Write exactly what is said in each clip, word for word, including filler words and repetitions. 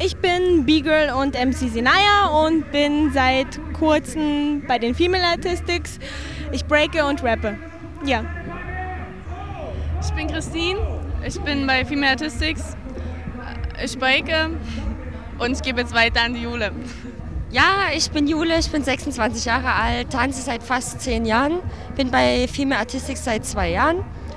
Ich bin B-Girl und M C Sinaya und bin seit kurzem bei den Female Artistics. Ich breake und rappe. Ja. Ich bin Christine, ich bin bei Female Artistics. Ich breake und ich gebe jetzt weiter an die Jule. Ja, ich bin Jule, ich bin sechsundzwanzig Jahre alt, tanze seit fast zehn Jahren, bin bei Female Artistics seit zwei Jahren.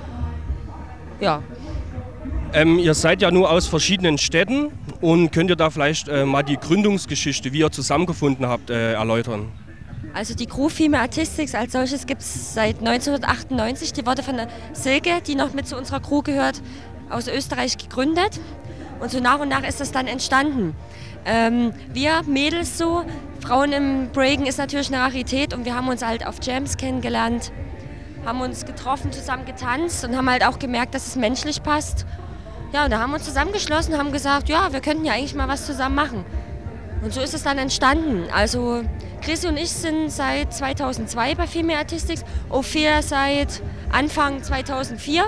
Ja. Ähm, ihr seid ja nur aus verschiedenen Städten und könnt ihr da vielleicht äh, mal die Gründungsgeschichte, wie ihr zusammengefunden habt, äh, erläutern? Also die Crew Female Artistics als solches gibt es seit neunzehnhundertachtundneunzig. Die wurde von der Silke, die noch mit zu unserer Crew gehört, aus Österreich gegründet. Und so nach und nach ist das dann entstanden. Ähm, wir Mädels so, Frauen im Breaken ist natürlich eine Rarität und wir haben uns halt auf Jams kennengelernt, haben uns getroffen, zusammen getanzt und haben halt auch gemerkt, dass es menschlich passt. Ja, und da haben wir uns zusammengeschlossen und haben gesagt, ja, wir könnten ja eigentlich mal was zusammen machen. Und so ist es dann entstanden. Also Chrissy und ich sind seit zweitausendzwei bei Female Artistics, Ophir seit Anfang zweitausendvier.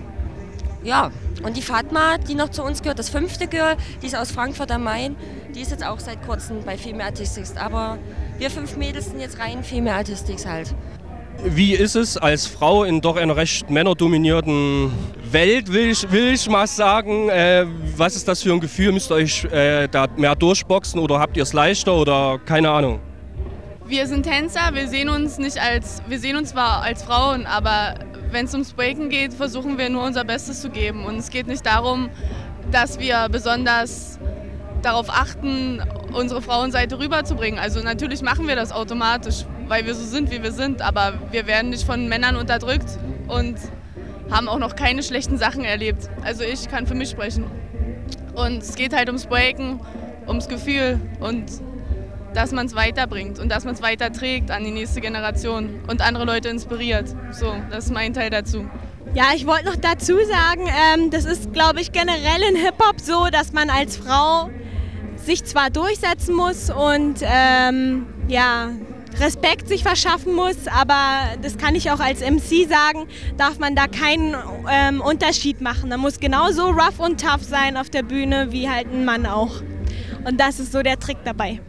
Ja, und die Fatma, die noch zu uns gehört, das fünfte Girl, die ist aus Frankfurt am Main, die ist jetzt auch seit kurzem bei Female Artistics. Aber wir fünf Mädels sind jetzt rein Female Artistics halt. Wie ist es als Frau in doch einer recht männerdominierten Welt, will ich, will ich mal sagen? Äh, was ist das für ein Gefühl? Müsst ihr euch äh, da mehr durchboxen oder habt ihr es leichter oder keine Ahnung? Wir sind Tänzer, wir sehen uns nicht als, wir sehen uns zwar als Frauen, aber wenn es ums Breaken geht, versuchen wir nur unser Bestes zu geben. Und es geht nicht darum, dass wir besonders darauf achten, unsere Frauenseite rüberzubringen. Also natürlich machen wir das automatisch, weil wir so sind, wie wir sind, aber wir werden nicht von Männern unterdrückt und haben auch noch keine schlechten Sachen erlebt. Also ich kann für mich sprechen. Und es geht halt ums Breaken, ums Gefühl und dass man es weiterbringt und dass man es weiterträgt an die nächste Generation und andere Leute inspiriert. So, das ist mein Teil dazu. Ja, ich wollte noch dazu sagen, ähm, das ist, glaube ich, generell in Hip-Hop so, dass man als Frau sich zwar durchsetzen muss und ähm, ja, Respekt sich verschaffen muss, aber das kann ich auch als M C sagen, darf man da keinen ähm, Unterschied machen. Man muss genauso rough und tough sein auf der Bühne wie halt ein Mann auch. Und das ist so der Trick dabei.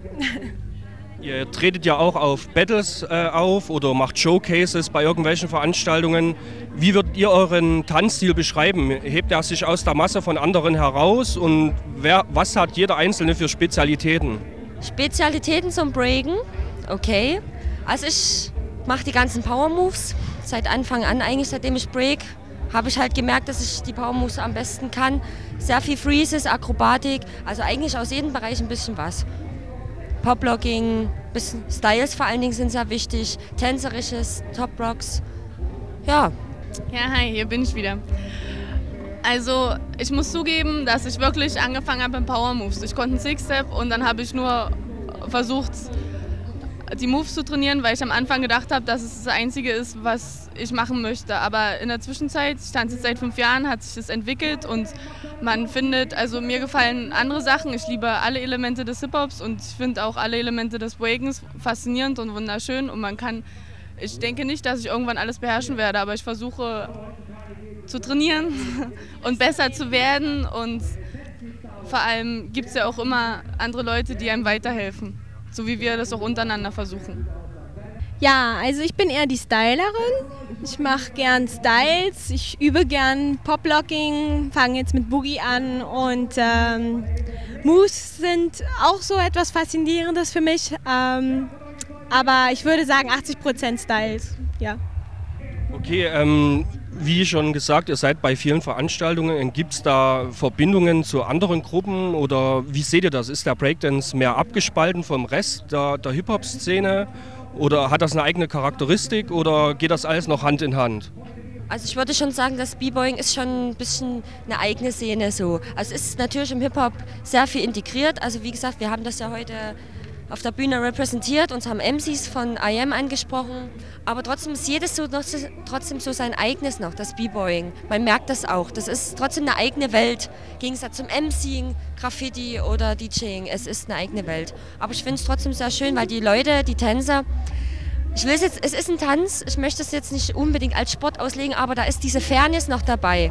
Ihr tretet ja auch auf Battles äh, auf oder macht Showcases bei irgendwelchen Veranstaltungen. Wie würdet ihr euren Tanzstil beschreiben? Hebt er sich aus der Masse von anderen heraus und wer, was hat jeder Einzelne für Spezialitäten? Spezialitäten zum Breaken? Okay. Also ich mache die ganzen Power Moves seit Anfang an, eigentlich seitdem ich break, habe ich halt gemerkt, dass ich die Power Moves am besten kann. Sehr viel Freezes, Akrobatik, also eigentlich aus jedem Bereich ein bisschen was. Poplocking, bisschen Styles vor allen Dingen sind sehr wichtig, tänzerisches, Top Rocks, ja. Ja, hi, hier bin ich wieder. Also ich muss zugeben, dass ich wirklich angefangen habe mit Power Moves. Ich konnte einen Six-Step und dann habe ich nur versucht, die Moves zu trainieren, weil ich am Anfang gedacht habe, dass es das Einzige ist, was ich machen möchte. Aber in der Zwischenzeit, ich tanze jetzt seit fünf Jahren, hat sich das entwickelt und man findet, also mir gefallen andere Sachen. Ich liebe alle Elemente des Hip-Hops und ich finde auch alle Elemente des Breakens faszinierend und wunderschön. Und man kann, ich denke nicht, dass ich irgendwann alles beherrschen werde, aber ich versuche zu trainieren und besser zu werden. Und vor allem gibt es ja auch immer andere Leute, die einem weiterhelfen. So wie wir das auch untereinander versuchen. Ja, also ich bin eher die Stylerin. Ich mache gern Styles, ich übe gern Poplocking, fange jetzt mit Boogie an und ähm, Moves sind auch so etwas Faszinierendes für mich. Ähm, aber ich würde sagen achtzig Prozent Styles, ja. Okay, ähm, wie schon gesagt, ihr seid bei vielen Veranstaltungen. Gibt es da Verbindungen zu anderen Gruppen oder wie seht ihr das? Ist der Breakdance mehr abgespalten vom Rest der, der Hip-Hop-Szene oder hat das eine eigene Charakteristik oder geht das alles noch Hand in Hand? Also ich würde schon sagen, das B-Boying ist schon ein bisschen eine eigene Szene so. Also es ist natürlich im Hip-Hop sehr viel integriert. Also wie gesagt, wir haben das ja heute auf der Bühne repräsentiert, uns haben M Cs von I M angesprochen, aber trotzdem ist jedes so noch, trotzdem so sein eigenes noch, das B-Boying. Man merkt das auch, das ist trotzdem eine eigene Welt, im Gegensatz zum MCing, Graffiti oder DJing, es ist eine eigene Welt. Aber ich finde es trotzdem sehr schön, weil die Leute, die Tänzer, ich will es jetzt, es ist ein Tanz, ich möchte es jetzt nicht unbedingt als Sport auslegen, aber da ist diese Fairness noch dabei.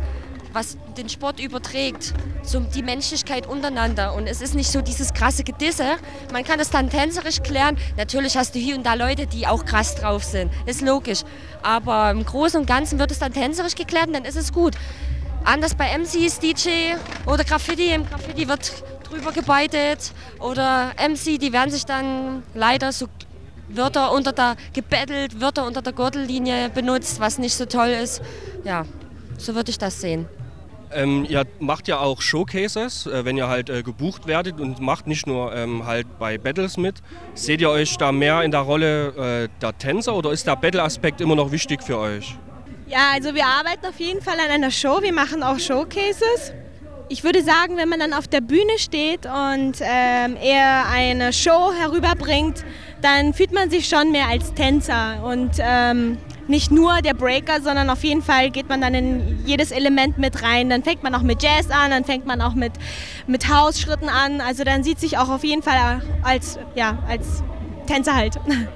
was den Sport überträgt, so die Menschlichkeit untereinander. Und es ist nicht so dieses krasse Gedisse. Man kann das dann tänzerisch klären. Natürlich hast du hier und da Leute, die auch krass drauf sind. Ist logisch. Aber im Großen und Ganzen wird es dann tänzerisch geklärt und dann ist es gut. Anders bei M Cs, D J oder Graffiti. Im Graffiti wird drüber gebeitet. Oder M C, die werden sich dann leider so Wörter unter der, gebettelt, Wörter unter der Gürtellinie benutzt, was nicht so toll ist. Ja, so würde ich das sehen. Ähm, ihr macht ja auch Showcases, äh, wenn ihr halt äh, gebucht werdet und macht nicht nur ähm, halt bei Battles mit. Seht ihr euch da mehr in der Rolle äh, der Tänzer oder ist der Battle-Aspekt immer noch wichtig für euch? Ja, also wir arbeiten auf jeden Fall an einer Show, wir machen auch Showcases. Ich würde sagen, wenn man dann auf der Bühne steht und ähm, eher eine Show herüberbringt, dann fühlt man sich schon mehr als Tänzer und ähm, nicht nur der Breaker, sondern auf jeden Fall geht man dann in jedes Element mit rein. Dann fängt man auch mit Jazz an, dann fängt man auch mit, mit House-Schritten an. Also dann sieht sich auch auf jeden Fall als, ja, als Tänzer halt.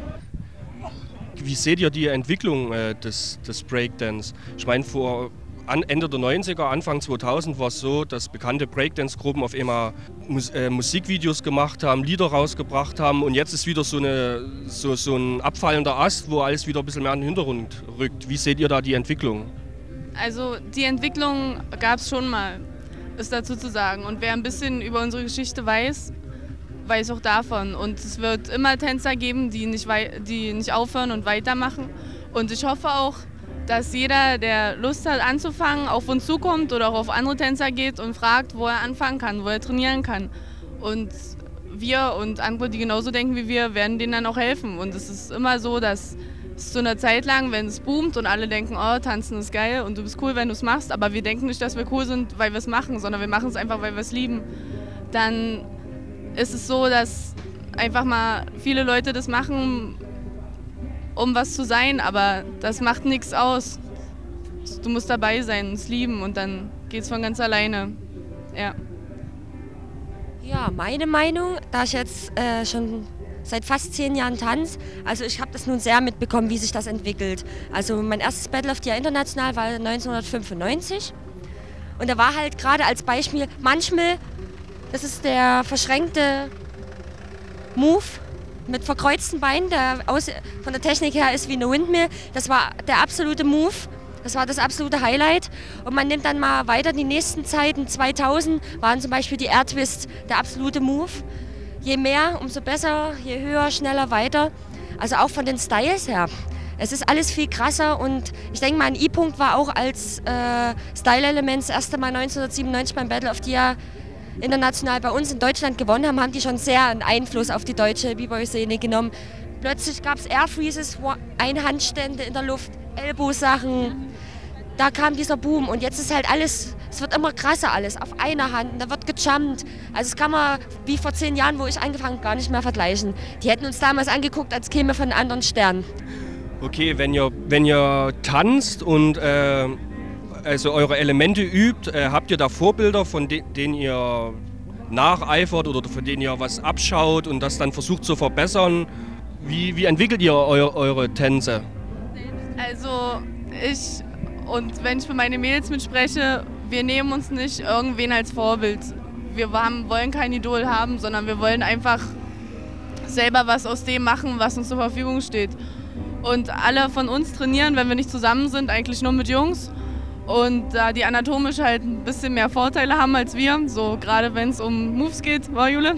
Wie seht ihr die Entwicklung äh, des, des Breakdance? Ich meine, vor An Ende der neunziger, Anfang zweitausend war es so, dass bekannte Breakdance-Gruppen auf einmal Mus äh, Musikvideos gemacht haben, Lieder rausgebracht haben und jetzt ist wieder so, eine, so, so ein abfallender Ast, wo alles wieder ein bisschen mehr in den Hintergrund rückt. Wie seht ihr da die Entwicklung? Also die Entwicklung gab es schon mal, ist dazu zu sagen. Und wer ein bisschen über unsere Geschichte weiß, weiß auch davon. Und es wird immer Tänzer geben, die nicht, die nicht aufhören und weitermachen. Und ich hoffe auch, dass jeder, der Lust hat anzufangen, auf uns zukommt oder auch auf andere Tänzer geht und fragt, wo er anfangen kann, wo er trainieren kann. Und wir und andere, die genauso denken wie wir, werden denen dann auch helfen. Und es ist immer so, dass es zu einer Zeit lang, wenn es boomt und alle denken, oh, tanzen ist geil und du bist cool, wenn du es machst, aber wir denken nicht, dass wir cool sind, weil wir es machen, sondern wir machen es einfach, weil wir es lieben, dann ist es so, dass einfach mal viele Leute das machen, um was zu sein, aber das macht nichts aus. Du musst dabei sein und es lieben und dann geht es von ganz alleine. Ja. Ja, meine Meinung, da ich jetzt äh, schon seit fast zehn Jahren tanze, also ich habe das nun sehr mitbekommen, wie sich das entwickelt. Also mein erstes Battle of the Year international war neunzehnhundertfünfundneunzig und da war halt gerade als Beispiel manchmal, das ist der verschränkte Move, mit verkreuzten Beinen, der aus, von der Technik her ist wie eine Windmill. Das war der absolute Move, das war das absolute Highlight. Und man nimmt dann mal weiter die nächsten Zeiten, zweitausend waren zum Beispiel die Air Twists der absolute Move. Je mehr, umso besser, je höher, schneller, weiter. Also auch von den Styles her. Es ist alles viel krasser und ich denke mal, ein I-Punkt war auch als äh, Style-Element das erste Mal neunzehnhundertsiebenundneunzig beim Battle of the Year international bei uns in Deutschland gewonnen haben, haben die schon sehr einen Einfluss auf die deutsche B-Boy-Szene genommen. Plötzlich gab es Air Freezes, Einhandstände in der Luft, Ellbosachen. Da kam dieser Boom und jetzt ist halt alles, es wird immer krasser alles, auf einer Hand, da wird gejumpt. Also das kann man wie vor zehn Jahren, wo ich angefangen habe, gar nicht mehr vergleichen. Die hätten uns damals angeguckt, als käme von einem anderen Stern. Okay, wenn ihr, wenn ihr tanzt und äh also eure Elemente übt, äh, habt ihr da Vorbilder, von de denen ihr nacheifert oder von denen ihr was abschaut und das dann versucht zu verbessern? Wie, wie entwickelt ihr eu eure Tänze? Also ich, und wenn ich für meine Mädels mitspreche, wir nehmen uns nicht irgendwen als Vorbild. Wir haben, wollen kein Idol haben, sondern wir wollen einfach selber was aus dem machen, was uns zur Verfügung steht. Und alle von uns trainieren, wenn wir nicht zusammen sind, eigentlich nur mit Jungs. Und da die anatomisch halt ein bisschen mehr Vorteile haben als wir, so gerade wenn es um Moves geht, war Jule,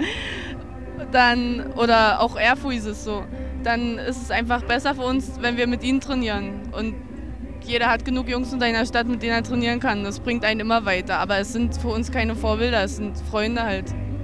dann, oder auch Air Freezes so, dann ist es einfach besser für uns, wenn wir mit ihnen trainieren. Und jeder hat genug Jungs in seiner Stadt, mit denen er trainieren kann. Das bringt einen immer weiter, aber es sind für uns keine Vorbilder, es sind Freunde halt.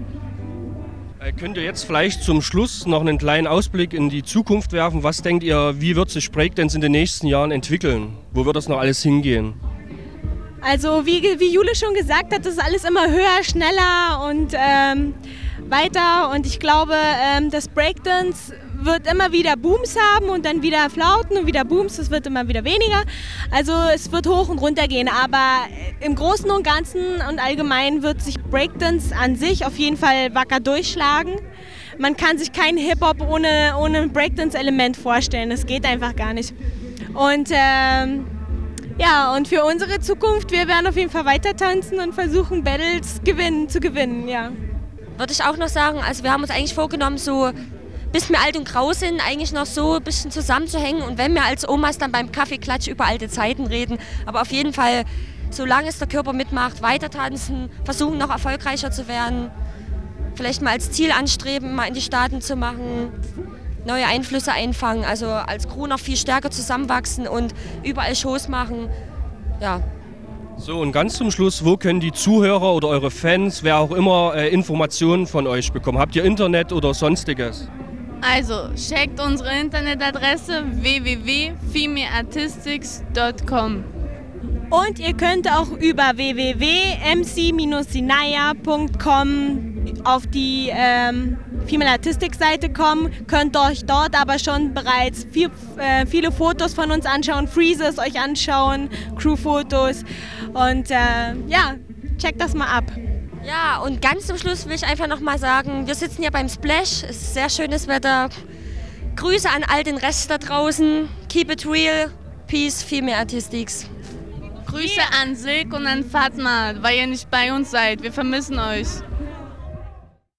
Äh, könnt ihr jetzt vielleicht zum Schluss noch einen kleinen Ausblick in die Zukunft werfen? Was denkt ihr, wie wird sich Breakdance in den nächsten Jahren entwickeln? Wo wird das noch alles hingehen? Also wie, wie Jule schon gesagt hat, das ist alles immer höher, schneller und ähm, weiter. Und ich glaube, ähm, das Breakdance wird immer wieder Booms haben und dann wieder Flauten und wieder Booms, das wird immer wieder weniger. Also es wird hoch und runter gehen, aber im Großen und Ganzen und allgemein wird sich Breakdance an sich auf jeden Fall wacker durchschlagen. Man kann sich keinen Hip-Hop ohne, ohne ein Breakdance-Element vorstellen, das geht einfach gar nicht. Und ähm, Ja, und für unsere Zukunft, wir werden auf jeden Fall weiter tanzen und versuchen, Battles gewinnen, zu gewinnen, ja. Würde ich auch noch sagen, also wir haben uns eigentlich vorgenommen, so bis wir alt und grau sind, eigentlich noch so ein bisschen zusammenzuhängen und wenn wir als Omas dann beim Kaffeeklatsch über alte Zeiten reden, aber auf jeden Fall, solange es der Körper mitmacht, weiter tanzen, versuchen noch erfolgreicher zu werden, vielleicht mal als Ziel anstreben, mal in die Staaten zu machen, neue Einflüsse einfangen, also als Crew noch viel stärker zusammenwachsen und überall Shows machen, ja. So, und ganz zum Schluss, wo können die Zuhörer oder eure Fans, wer auch immer, äh, Informationen von euch bekommen? Habt ihr Internet oder sonstiges? Also, checkt unsere Internetadresse w w w punkt female artistics punkt com. Und ihr könnt auch über w w w punkt m c sinaya punkt com auf die ähm, Female Artistics Seite kommen, könnt euch dort aber schon bereits viel, äh, viele Fotos von uns anschauen, Freezes euch anschauen, Crewfotos und äh, ja, checkt das mal ab. Ja, und ganz zum Schluss will ich einfach noch mal sagen, wir sitzen hier beim Splash, es ist sehr schönes Wetter. Grüße an all den Rest da draußen, keep it real, peace, Female Artistics. Grüße an Silk und an Fatma, weil ihr nicht bei uns seid. Wir vermissen euch.